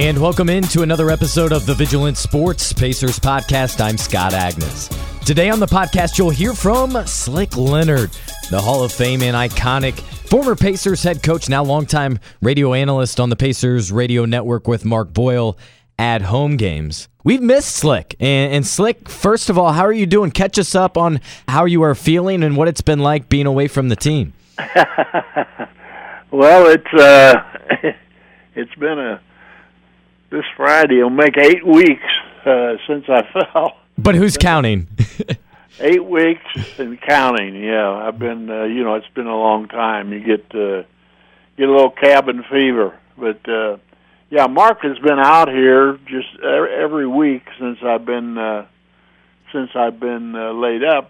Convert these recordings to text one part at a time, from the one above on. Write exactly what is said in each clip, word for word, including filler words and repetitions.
And welcome into another episode of the Vigilant Sports Pacers podcast. I'm Scott Agnes. Today on the podcast, you'll hear from Slick Leonard, the Hall of Fame and iconic former Pacers head coach, now longtime radio analyst on the Pacers radio network with Mark Boyle at home games. We've missed Slick. And, and Slick, first of all, how are you doing? Catch us up on how you are feeling and what it's been like being away from the team. Well, it's uh, it's been a this Friday. It'll make eight weeks uh, since I fell. But who's counting? Eight weeks and counting. Yeah, I've been. Uh, you know, it's been a long time. You get uh, get a little cabin fever, but uh, yeah, Mark has been out here just every week since I've been uh, since I've been uh, laid up,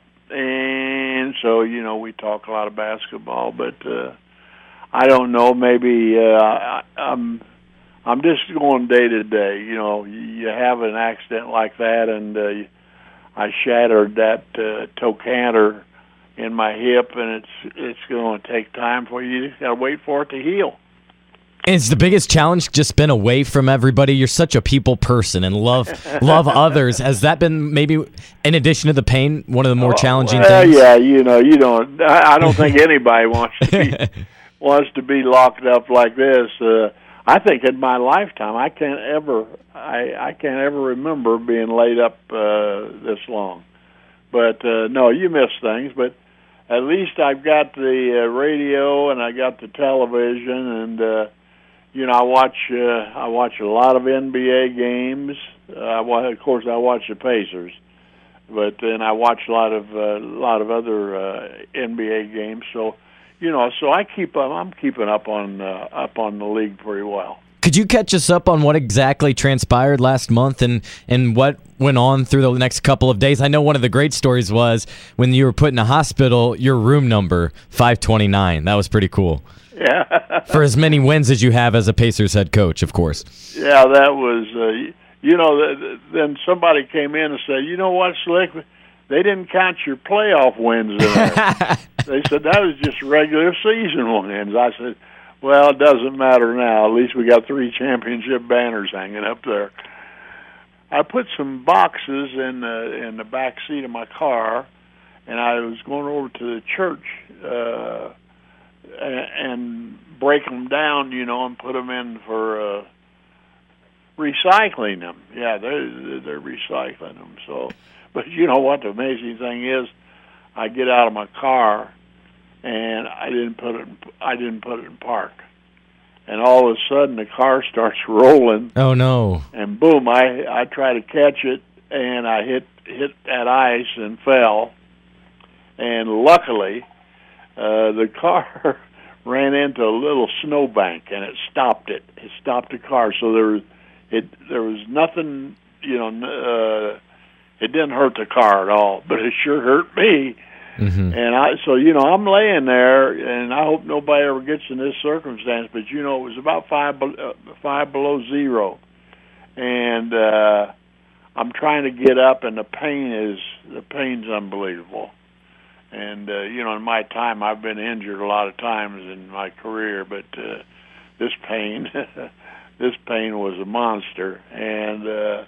and so you know we talk a lot of basketball, but. Uh, I don't know. Maybe uh, I, I'm I'm just going day to day. You know, you have an accident like that, and uh, I shattered that uh, trochanter in my hip, and it's it's going to take time for you. You got to wait for it to heal. And it's the biggest challenge, just been away from everybody. You're such a people person and love love others. Has that been maybe, in addition to the pain, one of the more challenging well, things? Yeah, you know, you don't. I, I don't think anybody wants to be. wants to be locked up like this. Uh, I think in my lifetime, I can't ever, I, I can't ever remember being laid up uh, this long. But uh, no, you miss things. But at least I've got the uh, radio and I got the television, and uh, you know I watch, uh, I watch a lot of N B A games. Uh, I wa- of course, I watch the Pacers, but then I watch a lot of a uh, lot of other uh, N B A games. So. You know, so I keep up. I'm keeping up on uh, up on the league pretty well. Could you catch us up on what exactly transpired last month and, and what went on through the next couple of days? I know one of the great stories was when you were put in a hospital, your room number, five twenty-nine. That was pretty cool. Yeah. For as many wins as you have as a Pacers head coach, of course. Yeah, that was, uh, you know, then somebody came in and said, you know what, Slick, they didn't count your playoff wins in there. They said that was just regular season wins. I said, well, it doesn't matter now. At least we got three championship banners hanging up there. I put some boxes in the, in the back seat of my car, and I was going over to the church uh, and, and break them down, you know, and put them in for uh, recycling them. Yeah, they're, they're recycling them. So, but you know what the amazing thing is? I get out of my car, and I didn't put it. In, I didn't put it in park, and all of a sudden the car starts rolling. Oh no! And boom! I I try to catch it, and I hit hit that ice and fell. And luckily, uh, the car ran into a little snowbank, and it stopped it. It stopped the car. So there was it. There was nothing. You know. Uh, It didn't hurt the car at all, but it sure hurt me. Mm-hmm. And I, so you know, I'm laying there, and I hope nobody ever gets in this circumstance. But you know, it was about five, uh, five below zero, and uh, I'm trying to get up, and the pain is the pain's unbelievable. And uh, you know, in my time, I've been injured a lot of times in my career, but uh, this pain, this pain was a monster, and. Uh,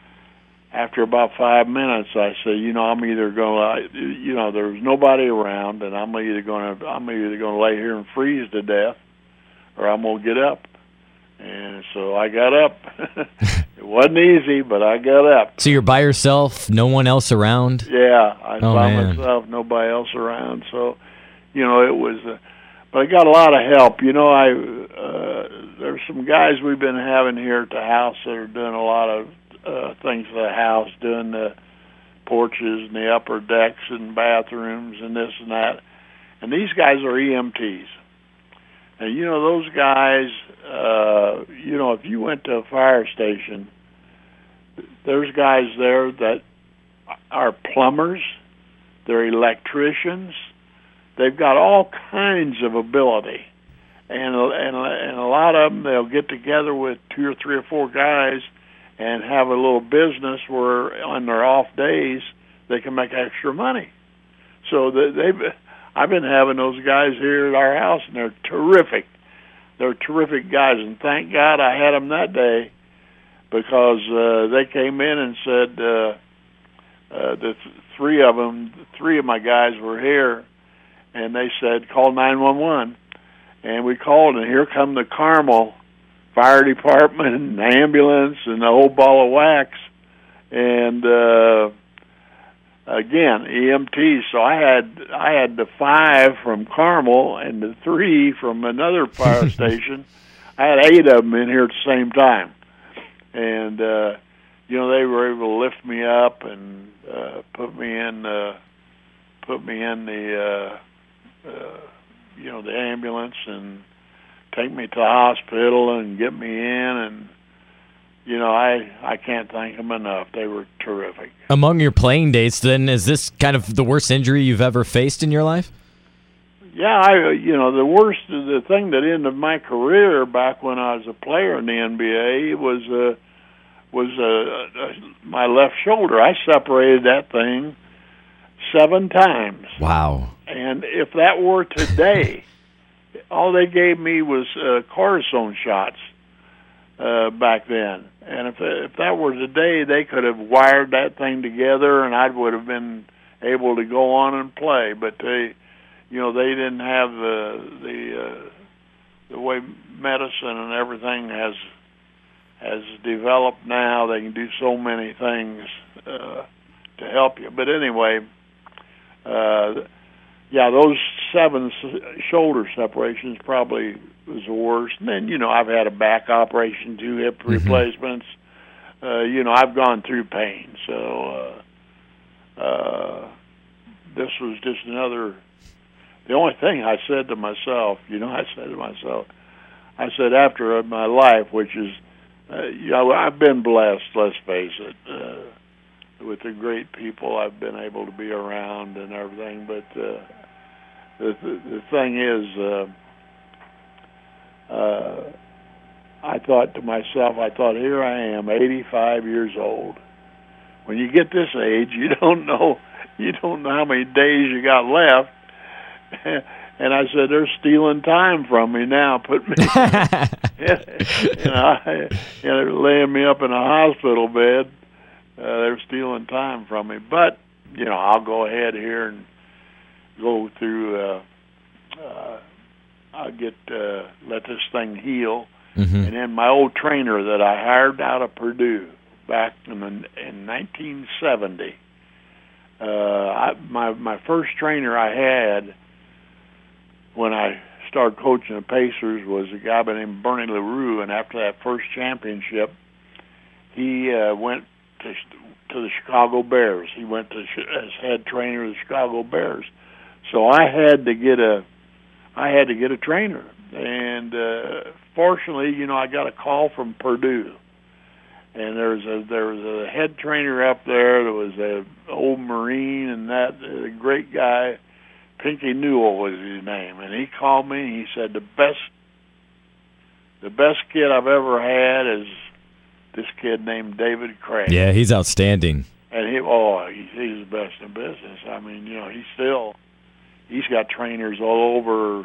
After about five minutes, I said, you know, I'm either going to, you know, there was nobody around, and I'm either going to, I'm either going to lay here and freeze to death, or I'm going to get up. And so I got up. It wasn't easy, but I got up. So you're by yourself, no one else around? Yeah, I was oh, by man. myself, nobody else around. So, you know, it was, uh, but I got a lot of help. You know, I uh, there's some guys we've been having here at the house that are doing a lot of Uh, things for the house, doing the porches and the upper decks and bathrooms and this and that. And these guys are E M Ts. And, you know, those guys, uh, you know, if you went to a fire station, there's guys there that are plumbers, they're electricians, they've got all kinds of ability. And, and, and a lot of them, they'll get together with two or three or four guys and have a little business where on their off days they can make extra money. So they've, I've been having those guys here at our house, and they're terrific. They're terrific guys, and thank God I had them that day because uh, they came in and said uh, uh, the th- three of them, three of my guys were here, and they said call nine one one, and we called, and here come the Carmel fire department and ambulance and the whole ball of wax, and uh, again E M T. So I had I had the five from Carmel and the three from another fire station. I had eight of them in here at the same time, and uh, you know they were able to lift me up and uh, put me in uh, put me in the uh, uh, you know the ambulance and take me to the hospital and get me in, and you know I I can't thank them enough. They were terrific. Among your playing days, then, is this kind of the worst injury you've ever faced in your life? Yeah, I you know the worst, the thing that ended my career back when I was a player in the N B A was uh, was uh, uh, my left shoulder. I separated that thing seven times. Wow! And if that were today, all they gave me was uh, cortisone shots uh, back then. And if if that were today, they could have wired that thing together, and I would have been able to go on and play. But they You know, they didn't have the the uh, the way medicine and everything has has developed now. They can do so many things uh, to help you. But anyway, uh, yeah, those seven shoulder separations probably was the worst. And then, you know, I've had a back operation, two hip mm-hmm. replacements. Uh, you know, I've gone through pain. So uh, uh, this was just another. The only thing I said to myself, you know, I said to myself, I said after my life, which is, uh, you know, I've been blessed, let's face it, uh, with the great people I've been able to be around and everything. But uh, the, the the thing is, uh, uh, I thought to myself, I thought, here I am, eighty-five years old. When you get this age, you don't know, you don't know how many days you got left. And I said, they're stealing time from me now. Put me, you know, I, you know, they're laying me up in a hospital bed. Uh, they're stealing time from me. But, you know, I'll go ahead here and go through, uh, uh, I'll get, uh, let this thing heal. Mm-hmm. And then my old trainer that I hired out of Purdue back in, the, in nineteen seventy, uh, I, my, my first trainer I had when I started coaching the Pacers was a guy by the name of Bernie LaRue, and after that first championship, he uh, went to to the Chicago Bears. He went to as head trainer of the Chicago Bears. So I had to get a I had to get a trainer, and uh, fortunately, you know, I got a call from Purdue, and there was a there was a head trainer up there. There was a old Marine, and that a great guy. Pinky Newell was his name, and he called me. And he said the best, the best kid I've ever had is this kid named David Craig. Yeah, he's outstanding. And he, oh, he, he's the best in business. I mean, you know, he's still, he's got trainers all over.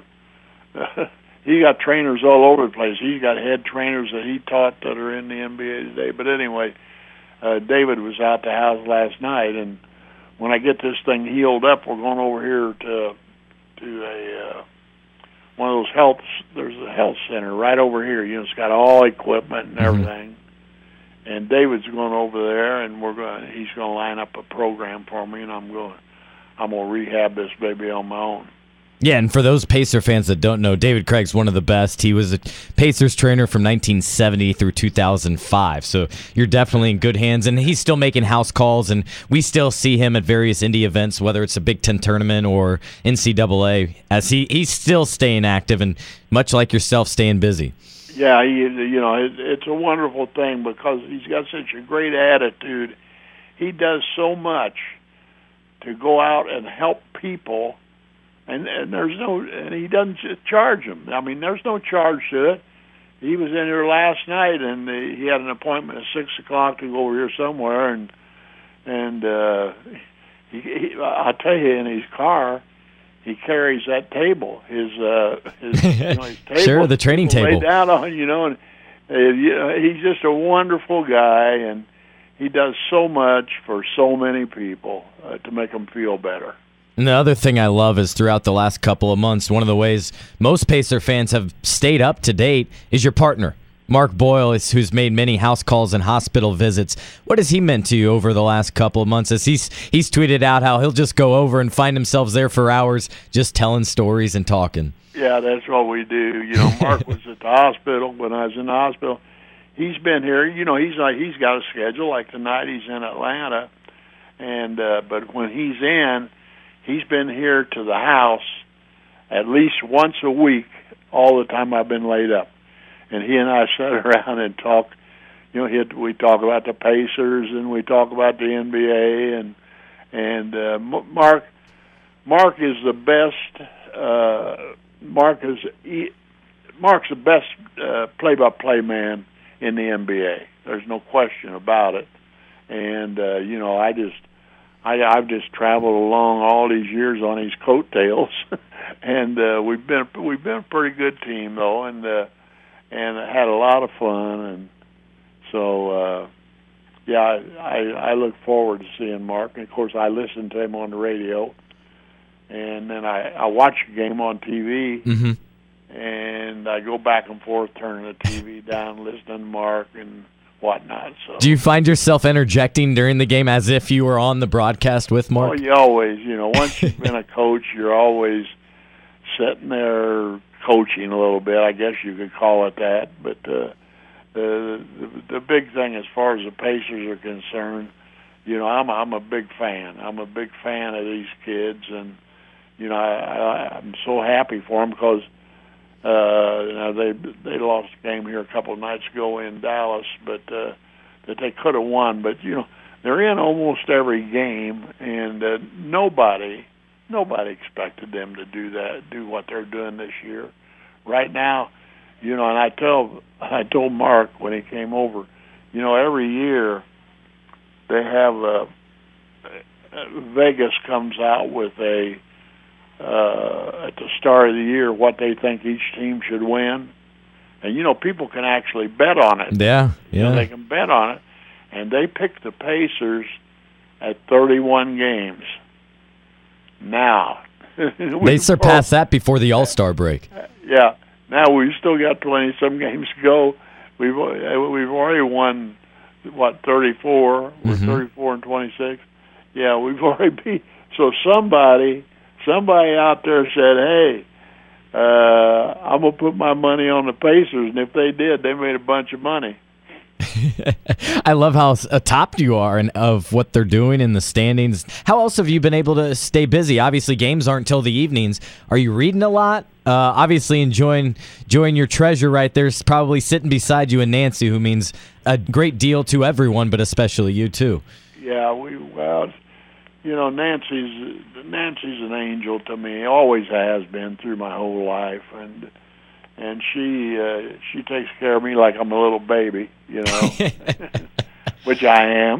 He got trainers all over the place. He's got head trainers that he taught that are in the N B A today. But anyway, uh, David was out the house last night, and when I get this thing healed up, we're going over here to to a uh, one of those health. There's a health center right over here. You know, it's got all equipment and everything. Mm-hmm. And David's going over there, and we're going. He's going to line up a program for me, and I'm going. I'm going to rehab this baby on my own. Yeah, and for those Pacer fans that don't know, David Craig's one of the best. He was a Pacers trainer from nineteen seventy through two thousand five, so you're definitely in good hands. And he's still making house calls, and we still see him at various indie events, whether it's a Big Ten tournament or N C double A, as he, he's still staying active and, much like yourself, staying busy. Yeah, he, you know, it, it's a wonderful thing because he's got such a great attitude. He does so much to go out and help people. And, and there's no, and he doesn't charge them. I mean, there's no charge to it. He was in here last night, and the, he had an appointment at six o'clock to go over here somewhere, and and uh, he, he, I'll tell you, in his car, he carries that table, his uh, his, you know, his table, sure, the training table, laid down on, you know, and Uh, you know, he's just a wonderful guy, and he does so much for so many people uh, to make them feel better. And the other thing I love is throughout the last couple of months, one of the ways most Pacer fans have stayed up to date is your partner, Mark Boyle, is, who's made many house calls and hospital visits. What has he meant to you over the last couple of months? As he's he's tweeted out how he'll just go over and find himself there for hours just telling stories and talking. Yeah, that's what we do. You know, Mark was at the hospital when I was in the hospital. He's been here. You know, he's like he's got a schedule. Like tonight, he's in Atlanta, and uh, but when he's in, he's been here to the house at least once a week all the time I've been laid up. And he and I sat around and talk. You know, he had, we talk about the Pacers and we talk about the N B A, and and uh, Mark Mark is the best. Uh, Mark is he, Mark's the best uh, play-by-play man in the N B A. There's no question about it. And uh, you know, I just I, I've just traveled along all these years on his coattails, and uh, we've been we've been a pretty good team though, and uh, and had a lot of fun, and so uh, yeah, I I look forward to seeing Mark. And of course, I listen to him on the radio. And then I, I watch a game on T V, mm-hmm. and I go back and forth, turning the T V down, listening to Mark and whatnot. So, do you find yourself interjecting during the game as if you were on the broadcast with Mark? Oh, you always, you know, once you've been a coach, you're always sitting there coaching a little bit. I guess you could call it that. But uh, the, the the big thing as far as the Pacers are concerned, you know, I'm I'm a big fan. I'm a big fan of these kids, and you know, I, I, I'm so happy for them because uh, you know, they they lost a game here a couple of nights ago in Dallas, but uh, that they could have won. But you know, they're in almost every game, and uh, nobody nobody expected them to do that, do what they're doing this year. Right now, you know, and I tell I told Mark when he came over, you know, every year they have a Vegas comes out with a. Uh, at the start of the year, what they think each team should win, and you know people can actually bet on it. Yeah, yeah. You know, they can bet on it, and they picked the Pacers at thirty-one games. Now they surpassed that before the All-Star break. Yeah. Now we've still got twenty some games to go. We've we've already won what thirty-four. We're mm-hmm. thirty-four and twenty-six. Yeah, we've already beat. So somebody. Somebody out there said, hey, uh, I'm going to put my money on the Pacers, and if they did, they made a bunch of money. I love how atop you are and of what they're doing in the standings. How else have you been able to stay busy? Obviously, games aren't until the evenings. Are you reading a lot? Uh, obviously, enjoying, enjoying your treasure right there, probably sitting beside you and Nancy, who means a great deal to everyone, but especially you, too. Yeah, we well... You know, Nancy's Nancy's an angel to me. Always has been through my whole life, and and she uh, she takes care of me like I'm a little baby, you know, which I am.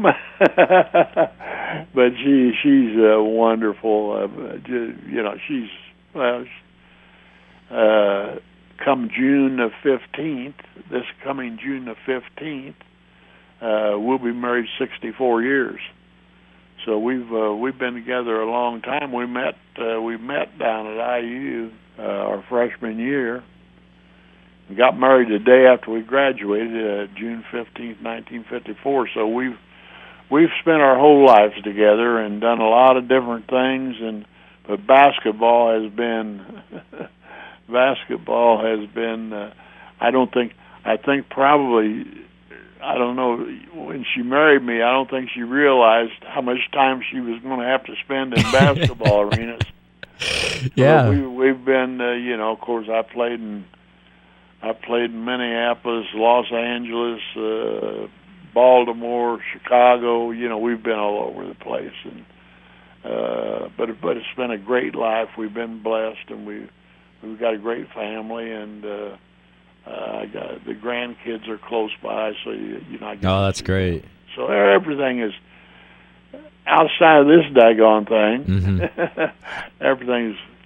But she she's uh, wonderful. Uh, you know, she's well. Uh, come June the fifteenth, this coming June the fifteenth, uh, we'll be married sixty-four years. So we've uh, we've been together a long time. We met uh, we met down at I U uh, our freshman year. We got married the day after we graduated, uh, June fifteenth, nineteen fifty-four. So we've we've spent our whole lives together and done a lot of different things. And but basketball has been basketball has been. Uh, I don't think I think probably. I don't know, when she married me, I don't think she realized how much time she was going to have to spend in basketball arenas. Yeah. So we, we've been, uh, you know, of course, I played in, I played in Minneapolis, Los Angeles, uh, Baltimore, Chicago. You know, we've been all over the place. And uh, but but it's been a great life. We've been blessed, and we we've got a great family, and. Uh, Uh, I got, the grandkids are close by, so you, you know. I oh, that's great. So everything is outside of this daggone thing. Mm-hmm. Everything's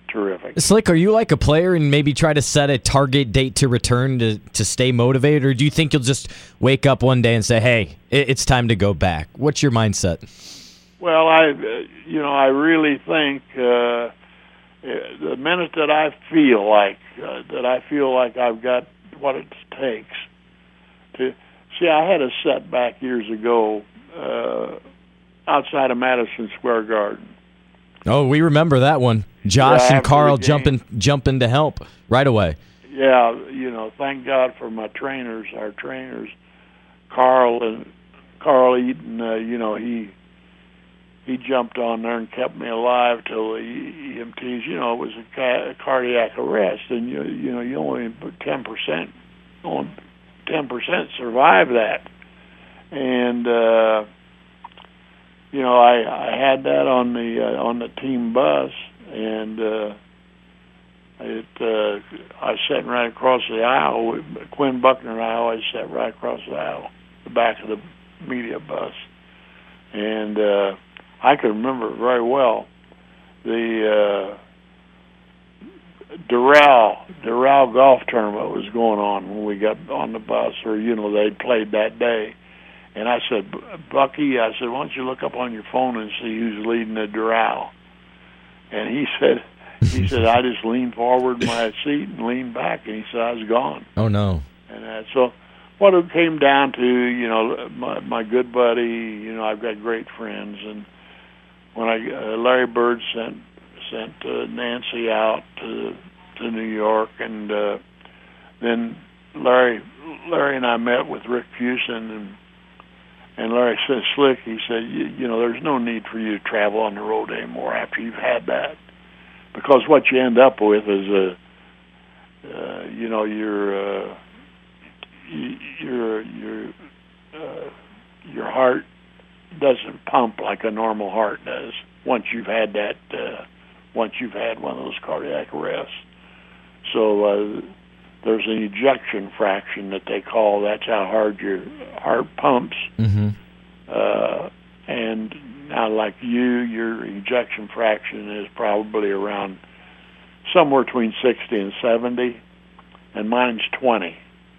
terrific. Slick, are you like a player and maybe try to set a target date to return to, to stay motivated, or do you think you'll just wake up one day and say, hey, it's time to go back? What's your mindset? Well, I, uh, you know, I really think uh, the minute that I feel like uh, that I feel like I've got what it takes to see. I had a setback years ago uh, outside of Madison Square Garden. Oh, we remember that one. Josh yeah, and Carl jumping jumping to help right away. Yeah, you know, thank God for my trainers, our trainers, Carl and Carl Eaton. Uh, you know, he he jumped on there and kept me alive till the E M Ts. You know, it was a, ca- a cardiac arrest, and you you know you only ten percent, only ten percent survive that, and. Uh, You know, I, I had that on the uh, on the team bus, and uh, it uh, I was sitting right across the aisle. Quinn Buckner and I always sat right across the aisle, the back of the media bus, and uh, I can remember it very well. The uh, Doral Doral golf tournament was going on when we got on the bus, or you know they played that day. And I said, Bucky, I said, why don't you look up on your phone and see who's leading the Doral? And he said, he said, I just leaned forward in my seat and leaned back, and he said, I was gone. Oh, no. And uh, so what it came down to, you know, my, my good buddy, you know, I've got great friends. And when I, uh, Larry Bird sent sent uh, Nancy out to to New York, and uh, then Larry, Larry and I met with Rick Fuson, and And Larry said, Slick, he said, you, you know, there's no need for you to travel on the road anymore after you've had that. Because what you end up with is, a, uh, you know, your uh, your your uh, your heart doesn't pump like a normal heart does once you've had that, uh, once you've had one of those cardiac arrests. So uh, there's an ejection fraction that they call. That's how hard your heart pumps. Mm-hmm. Uh, and now, like you, your ejection fraction is probably around somewhere between sixty and seventy, and mine's twenty.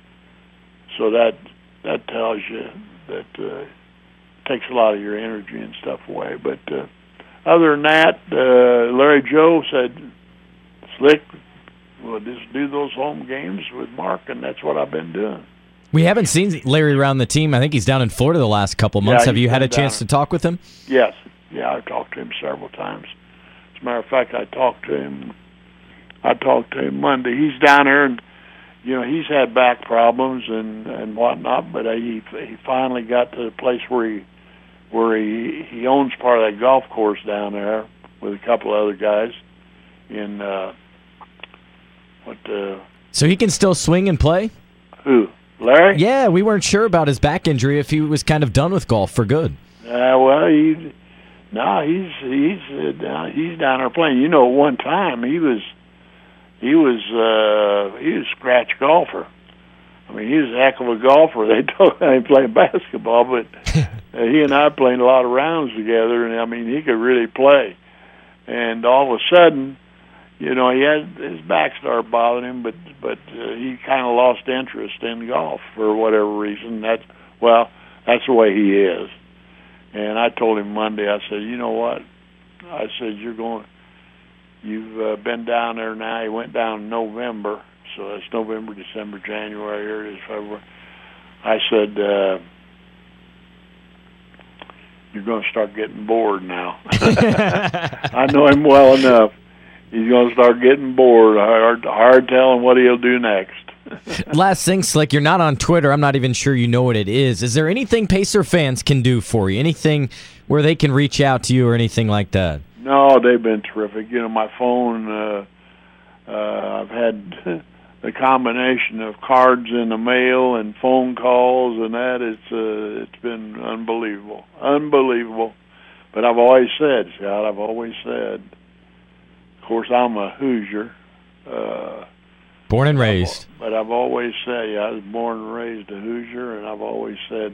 So that that tells you that uh, it takes a lot of your energy and stuff away. But uh, other than that, uh, Larry Joe said, Slick, well, just do those home games with Mark, and that's what I've been doing. We haven't seen Larry around the team. I think he's down in Florida the last couple months. Yeah, Have you had a chance down. to talk with him? Yes. Yeah, I've talked to him several times. As a matter of fact, I talked to him. I talked to him Monday. He's down there, and you know he's had back problems and and whatnot. But he he finally got to the place where he where he he owns part of that golf course down there with a couple of other guys in. Uh, What, uh, so he can still swing and play? Who, Larry? Yeah, we weren't sure about his back injury, if he was kind of done with golf for good. Uh, well, he, no, he's he's uh, down, he's down there playing. You know, one time he was he was uh, he was a scratch golfer. I mean, he was a heck of a golfer. They told him he played basketball, but uh, he and I played a lot of rounds together, and I mean, he could really play. And all of a sudden, you know, he had his back started bothering him, but but uh, he kind of lost interest in golf for whatever reason. That's well, that's the way he is. And I told him Monday, I said, you know what? I said, you're going. You've uh, been down there now. He went down in November, so that's November, December, January, here it is February. I said, uh, you're going to start getting bored now. I know him well enough. He's going to start getting bored. Hard, hard telling what he'll do next. Last thing, Slick, you're not on Twitter. I'm not even sure you know what it is. Is there anything Pacer fans can do for you? Anything where they can reach out to you or anything like that? No, they've been terrific. You know, my phone, uh, uh, I've had the combination of cards in the mail and phone calls and that. It's, uh, it's been unbelievable. Unbelievable. But I've always said, Scott, I've always said, of course, I'm a Hoosier. Uh, born and raised. But I've always said, yeah, I was born and raised a Hoosier, and I've always said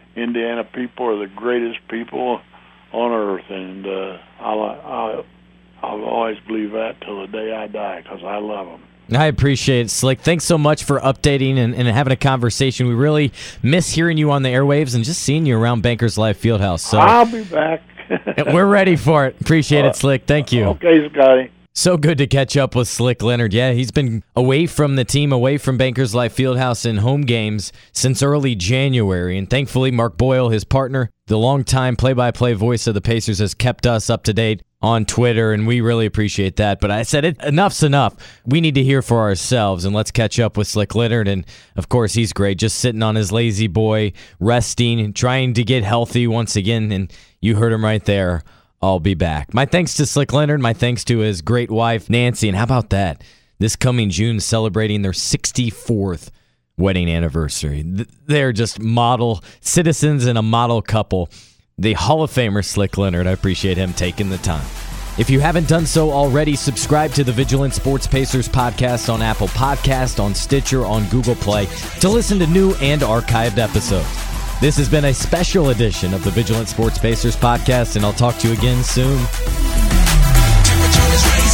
Indiana people are the greatest people on earth. And uh, I, I, I'll always believe that till the day I die because I love them. I appreciate it, Slick. Thanks so much for updating and, and having a conversation. We really miss hearing you on the airwaves and just seeing you around Bankers Life Fieldhouse. So I'll be back. We're ready for it. Appreciate it, Slick. Thank you. Okay, Scotty. So good to catch up with Slick Leonard. Yeah, he's been away from the team, away from Bankers Life Fieldhouse in home games since early January. And thankfully, Mark Boyle, his partner, the longtime play-by-play voice of the Pacers, has kept us up to date on Twitter, and we really appreciate that. But I said, it, enough's enough. We need to hear for ourselves, and let's catch up with Slick Leonard. And, of course, he's great, just sitting on his lazy boy, resting, and trying to get healthy once again. And you heard him right there. I'll be back. My thanks to Slick Leonard. My thanks to his great wife, Nancy. And how about that? This coming June, celebrating their sixty-fourth wedding anniversary. They're just model citizens and a model couple. The Hall of Famer, Slick Leonard. I appreciate him taking the time. If you haven't done so already, subscribe to the Vigilant Sports Pacers podcast on Apple Podcast, on Stitcher, on Google Play to listen to new and archived episodes. This has been a special edition of the Vigilant Sports Pacers podcast, and I'll talk to you again soon.